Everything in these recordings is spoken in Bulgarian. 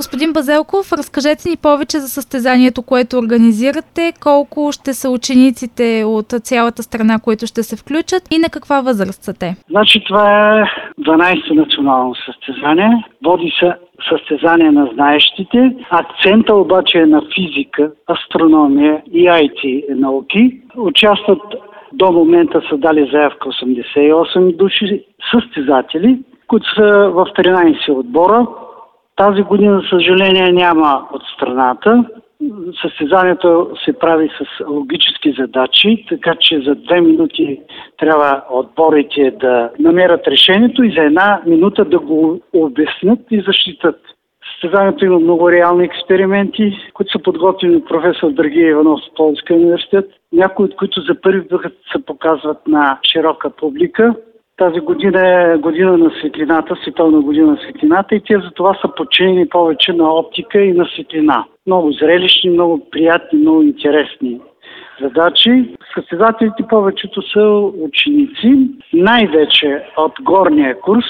Господин Базелков, разкажете ни повече за състезанието, което организирате, колко ще са учениците от цялата страна, които ще се включат и на каква възраст са те? Значи това е 12-то национално състезание. Води се състезание на знаещите. Акцента обаче е на физика, астрономия и IT науки. Участват до момента са дали заявка 88 души състезатели, които са в 13 отбора. Тази година, за съжаление, няма от страната. Състезанието се прави с логически задачи, така че за 2 минути трябва отборите да намерят решението и за 1 минута да го обяснят и защитат. Състезанието има много реални експерименти, които са подготвени от професор Драгия Иванов от Пловдивския университет, някои от които за първи път се показват на широка публика. Тази година е година на светлината, световна година на светлината и те за това са подчинени повече на оптика и на светлина. Много зрелищни, много приятни, много интересни задачи. Състезателите повечето са ученици, най-вече от горния курс,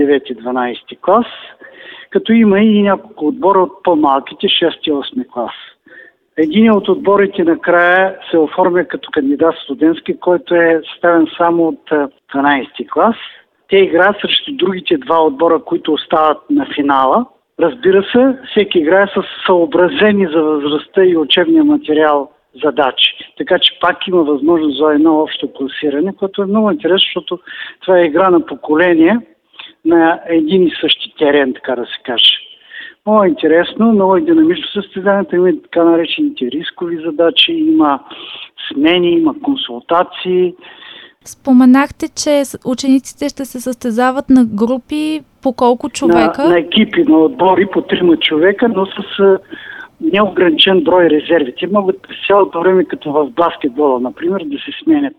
9-12 клас, като има и няколко отбора от по-малките, 6-8 клас. Един от отборите накрая се оформя като кандидат студентски, който е съставен само от 12 клас. Те играят срещу другите 2 отбора, които остават на финала. Разбира се, всеки играе с съобразени за възрастта и учебния материал задачи. Така че пак има възможност за едно общо класиране, което е много интересно, защото това е игра на поколение на един и същи терен, така да се каже. Много интересно, много е динамично състезанието, има така наречените рискови задачи, има смени, има консултации. Споменахте, че учениците ще се състезават на групи по колко човека? На екипи, на отбори по 3 човека, но с неограничен брой резерви. Те могат през цялото време, като в баскетбола, например, да се сменят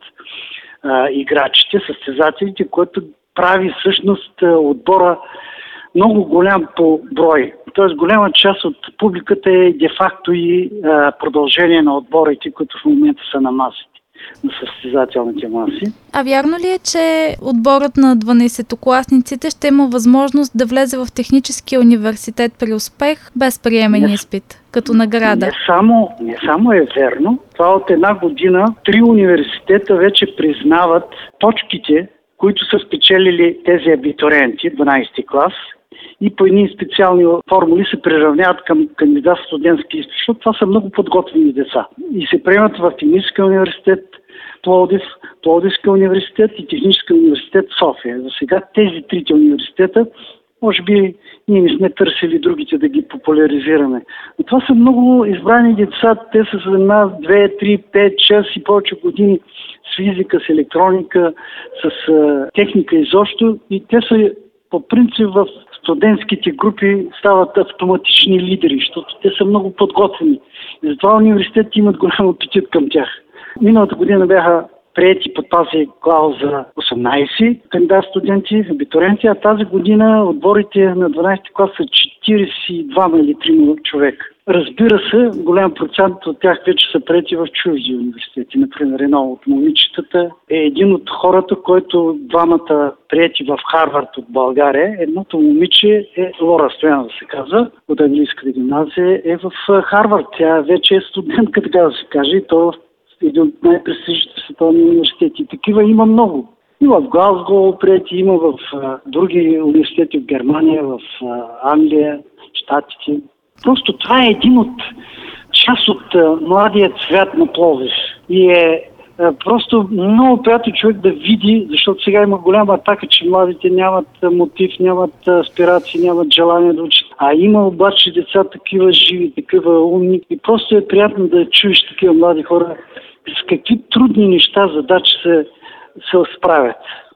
играчите, състезателите, което прави всъщност отбора много голям по брой. Тоест голяма част от публиката е де-факто и продължение на отборите, които в момента са на масите, на състезателните маси. А вярно ли е, че отборът на 12-класниците ще има възможност да влезе в техническия университет при успех без приемен изпит, като награда? Не само е верно. Това от 1 година 3 университета вече признават точките, които са спечелили тези абитуриенти, 12 клас, и по едни специални формули се приравняват към кандидат студентски изпит, защото това са много подготвени деца. И се приемат в Техническия университет Пловдив, Пловдивския университет и Техническия университет София. За сега тези 3 университета, може би ние не сме търсили другите да ги популяризираме. Но това са много избрани деца, те са за 1, 2, 3, 5, 6 и повече години с физика, с електроника, с техника изобщо и те са по принцип в студентските групи стават автоматични лидери, защото те са много подготвени. И затова университетите имат голям апетит към тях. Миналата година бяха приети по тази клауза 18 кандидат студенти, абитуриенти, а тази година отборите на 12 клас са 42 или 3 човека. Разбира се, голям процент от тях вече са приети в чужди университети. Например, едно от момичетата е един от хората, който 2 приети в Харвард от България. Едното момиче е Лора Стоянова, се казва, от английската гимназия, е в Харвард. Тя вече е студентка, така да се каже, и то един от най-престижните световни университети. Такива има много. Има в Глазго приети, има в други университети в Германия, в Англия, Щатите. Просто това е един от част от младия цвят на Пловдив. И е просто много приятно човек да види, защото сега има голяма атака, че младите нямат мотив, нямат аспирации, нямат желание да учат. А има обаче деца такива живи, такива умни. И просто е приятно да чуеш такива млади хора с какви трудни неща, задачи се справят.